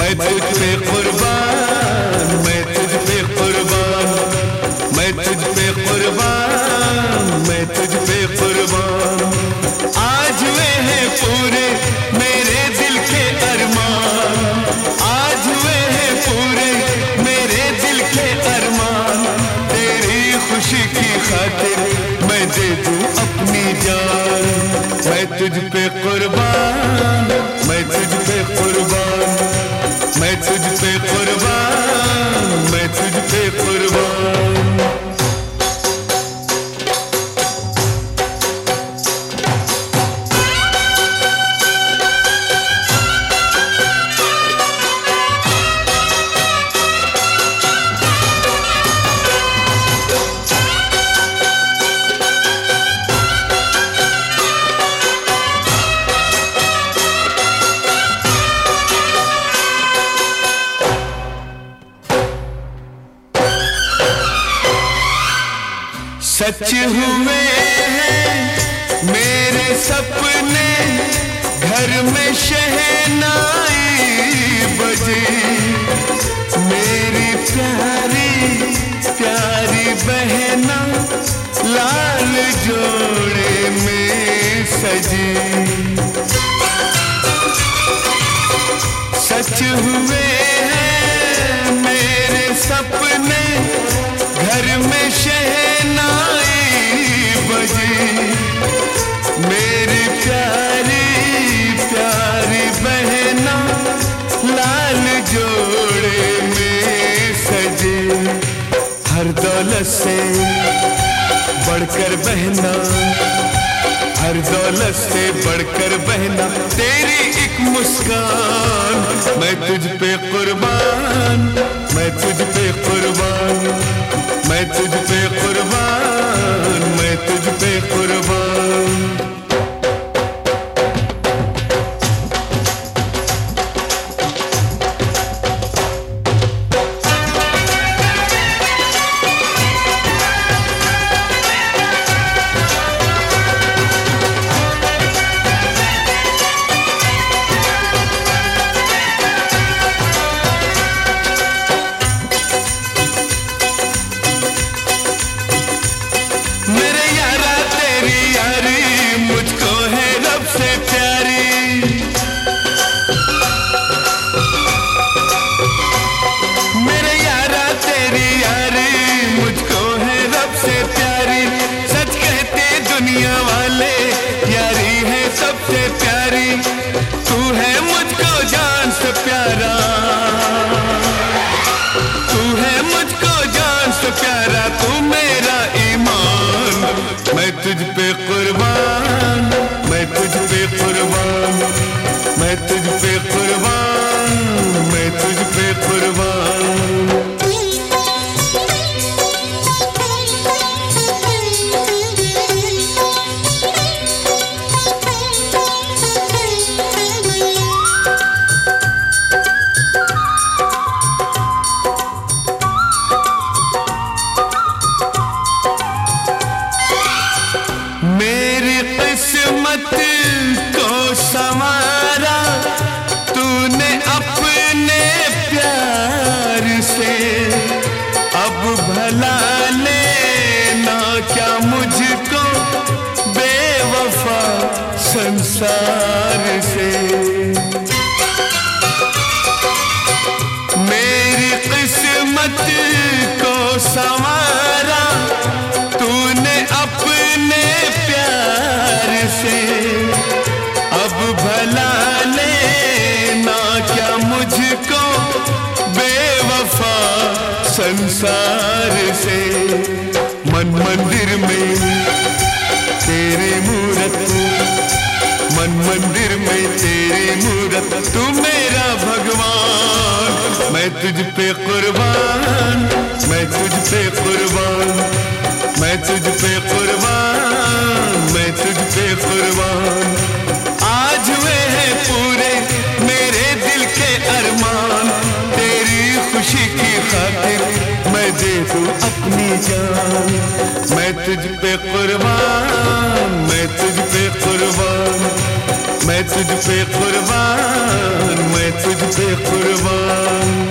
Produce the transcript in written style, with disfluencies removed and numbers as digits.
मैं तुझ पे कुर्बान, मैं तुझ पे कुर्बान, मैं तुझ पे कुर्बान, मैं तुझ पे कुर्बान। आज वे हैं पूरे मेरे दिल के अरमान, आज वे हैं पूरे मेरे दिल के अरमान। तेरी खुशी की खातिर मैं दे दूं अपनी जान। मैं तुझ पे कुर्बान, मैं तुझ पे कुर्बान, मैं तुझ पे कुर्बान, मैं तुझ पे कुर्बान। सच हुए हैं मेरे सपने, घर में शहनाई बजे। मेरी प्यारी प्यारी बहना लाल जोड़े में सजी। सच हुए हैं मेरे सपने, घर में शहनाई बजी। मेरी प्यारी प्यारी बहना लाल जोड़े में सजे। हर दौलत से बढ़कर बहना, हर दौलत से बढ़कर बहना तेरी एक मुस्कान। मैं तुझ पे कुर्बान, मैं तुझ पे कुर्बान, मैं तुझ पे कुर्बान, मैं तुझ पे कुर्बान। मैं तुझ पे कुर्बान, मैं तुझ पे कुर्बान, मैं तुझ पे कुर्बान, मैं तुझ पे कुर्बान। मेरी किस्मत को संवारा तूने अपने प्यार से। अब भला लेना क्या मुझको बेवफा संसार से। मेरी किस्मत को संवारा तूने अपने प्यार से। अब भला लेना क्या मुझको बेवफा संसार से। मन मंदिर में तेरी मूरत, मन मंदिर में तेरी मूरत, तू मेरा भगवान। मैं तुझ पे कुर्बान, मैं तुझ पे कुर्बान, मैं तुझ पे कुर्बान, मैं तुझ पे कुर्बान। आज वे हैं पूरे मेरे दिल के अरमान। तेरी खुशी की खातिर मैं दे दूं अपनी जान। मैं तुझ पे कुर्बान, मैं तुझ पे कुर्बान, मैं तुझ पे कुर्बान, मैं तुझ पे कुर्बान।